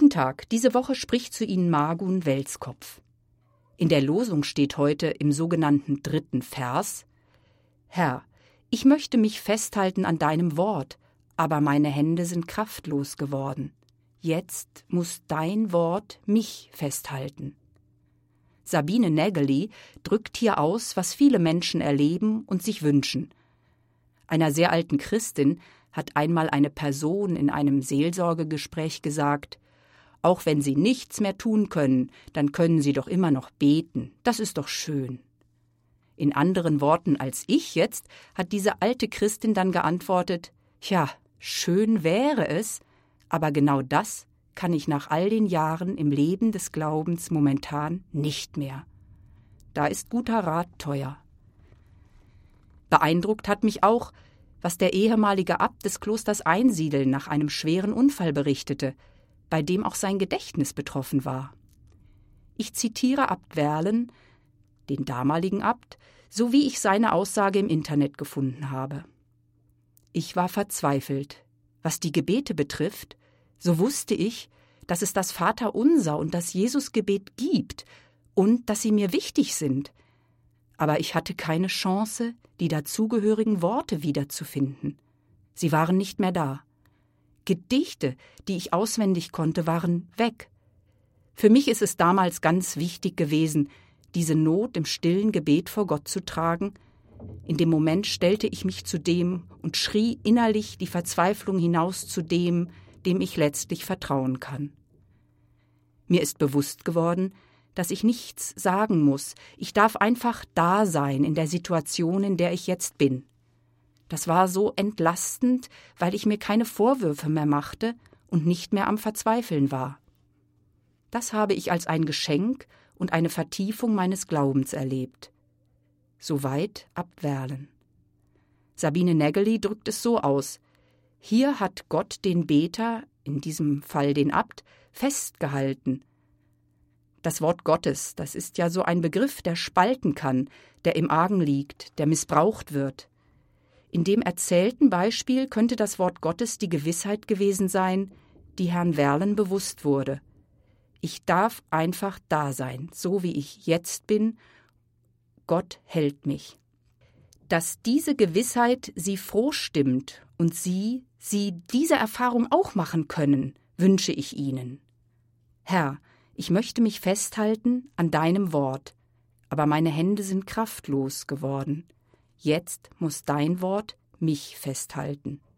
Guten Tag, diese Woche spricht zu Ihnen Margun Welskopf. In der Losung steht heute im sogenannten 3. Vers: Herr, ich möchte mich festhalten an deinem Wort, aber meine Hände sind kraftlos geworden. Jetzt muss dein Wort mich festhalten. Sabine Nägeli drückt hier aus, was viele Menschen erleben und sich wünschen. Einer sehr alten Christin hat einmal eine Person in einem Seelsorgegespräch gesagt: Auch wenn Sie nichts mehr tun können, dann können Sie doch immer noch beten. Das ist doch schön. In anderen Worten als ich jetzt hat diese alte Christin dann geantwortet: Ja, schön wäre es, aber genau das kann ich nach all den Jahren im Leben des Glaubens momentan nicht mehr. Da ist guter Rat teuer. Beeindruckt hat mich auch, was der ehemalige Abt des Klosters Einsiedeln nach einem schweren Unfall berichtete, bei dem auch sein Gedächtnis betroffen war. Ich zitiere Abt Werlen, den damaligen Abt, so wie ich seine Aussage im Internet gefunden habe. Ich war verzweifelt. Was die Gebete betrifft, so wusste ich, dass es das Vaterunser und das Jesusgebet gibt und dass sie mir wichtig sind. Aber ich hatte keine Chance, die dazugehörigen Worte wiederzufinden. Sie waren nicht mehr da. Gedichte, die ich auswendig konnte, waren weg. Für mich ist es damals ganz wichtig gewesen, diese Not im stillen Gebet vor Gott zu tragen. In dem Moment stellte ich mich zu dem und schrie innerlich die Verzweiflung hinaus zu dem, dem ich letztlich vertrauen kann. Mir ist bewusst geworden, dass ich nichts sagen muss. Ich darf einfach da sein in der Situation, in der ich jetzt bin. Das war so entlastend, weil ich mir keine Vorwürfe mehr machte und nicht mehr am Verzweifeln war. Das habe ich als ein Geschenk und eine Vertiefung meines Glaubens erlebt. Soweit Abt Werlen. Sabine Nägeli drückt es so aus: Hier hat Gott den Beter, in diesem Fall den Abt, festgehalten. Das Wort Gottes, das ist ja so ein Begriff, der spalten kann, der im Argen liegt, der missbraucht wird. In dem erzählten Beispiel könnte das Wort Gottes die Gewissheit gewesen sein, die Herrn Werlen bewusst wurde. Ich darf einfach da sein, so wie ich jetzt bin. Gott hält mich. Dass diese Gewissheit Sie froh stimmt und Sie diese Erfahrung auch machen können, wünsche ich Ihnen. Herr, ich möchte mich festhalten an deinem Wort, aber meine Hände sind kraftlos geworden. Jetzt muss dein Wort mich festhalten.